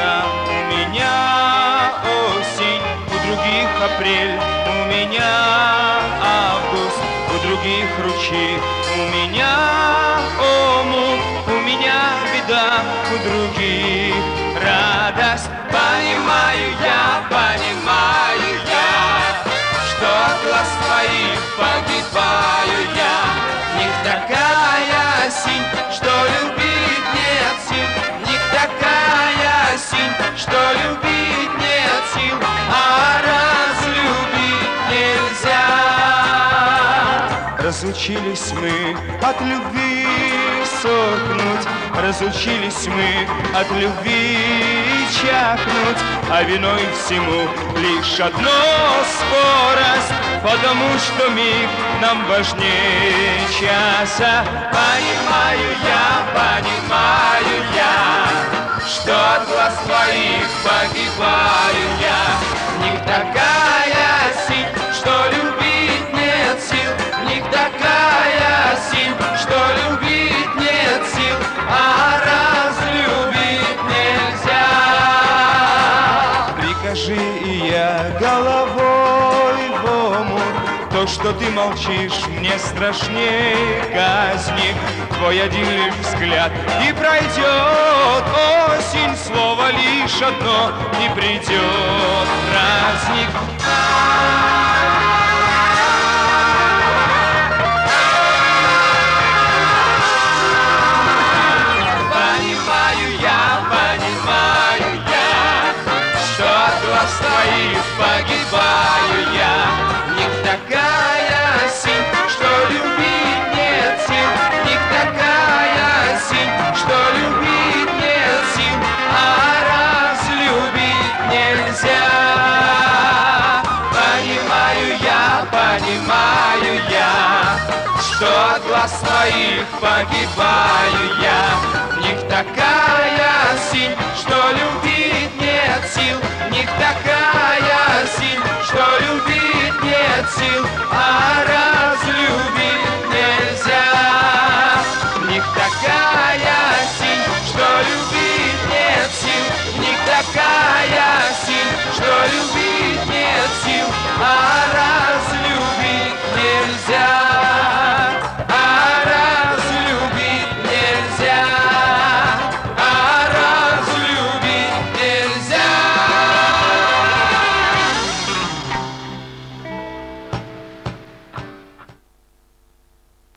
весна, у меня осень, у других апрель, у меня август, у других ручей, у меня омут, у меня беда, у других радость. Понимаю я, что от глаз твоих погибаю я. В них такая осень, что любить нет сил. В них такая осень, что любить нет сил, а разлюбить нельзя. Разучились мы от любви сохнуть, разучились мы от любви чахнуть, а виной всему лишь одно скорость, потому что миг нам важнее часа. Понимаю я, что от глаз твоих погибаю я. В них такая осень, что любить нет сил. В них такая осень, что любить нет сил, а разлюбить нельзя. Прикажи, и я головой в омут. То, что ты молчишь, мне страшнее казни. Твой один лишь взгляд, и пройдет осень. Слово лишь одно, и придет праздник. Понимаю я, что от глаз твоих погибаю я. В них такая осень, что любить нет сил. В них такая осень, что любить нет сил, а разлюбить нельзя. Понимаю я, что от глаз твоих погибаю я. В них такая осень, что любить нет сил. В них такая осень, что любить нет сил, а разлюбить нельзя. В них такая осень, что любить нет сил. В них такая осень, что любить нет сил, а разлюбить